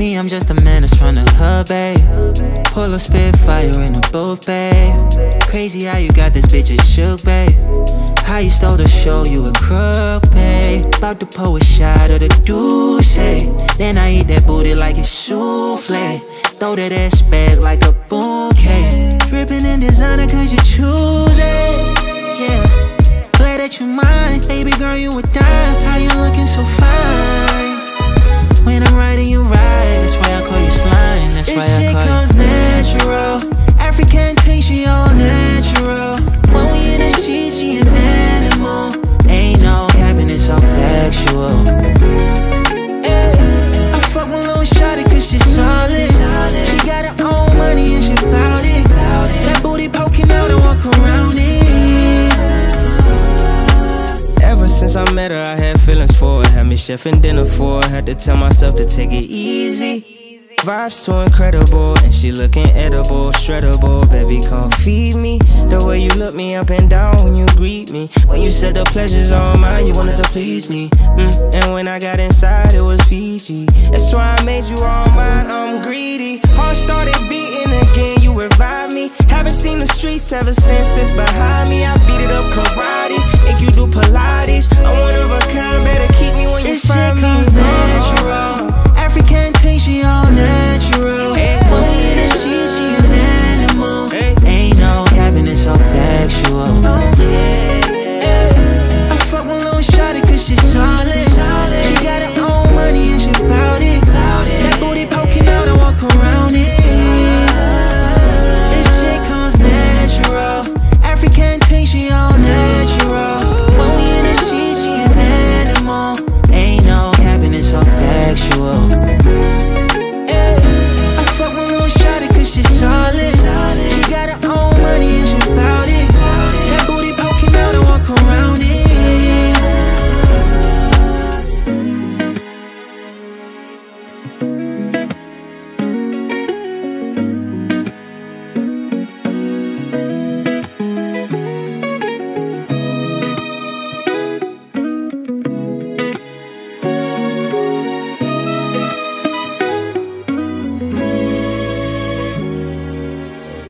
Me, I'm just a man that's tryna hub, babe. Pull a Spitfire in a booth, babe. Crazy how you got this bitch a shook, babe. How you stole the show, you a crook, babe. About to pour a shot of the douche. Then I eat that booty like it's souffle. Throw that ass back like a bouquet. Drippin' in designer cause you choose it, yeah. Glad that you mine, baby girl you a dime. How you looking so fine? When I'm riding you right, that's why I call you slime. That's why I call you. This shit comes natural. African taste, she all natural. When we in the sheets, she an animal. Ain't no capping, it's all factual. I fuck with Lil Shawty cause she solid. She got her own money and she bout it. That booty poking out and walk around it. Ever since I met her, I had feelings for her. Had me chefing dinner for her. Had to tell myself to take it easy. Vibes too incredible, and she looking edible, shreddable. Baby, come feed me. The way you look me up and down when you greet me. When you said the pleasure's all mine, you wanted to please me. And when I got inside, it was Fiji. That's why I made you all mine, I'm greedy. Heart started beating again, you revived me. Haven't seen the streets ever since it's behind me. I beat it up karate, make you do Pilates. I'm one of a kind, better keep me when you find me. This shit comes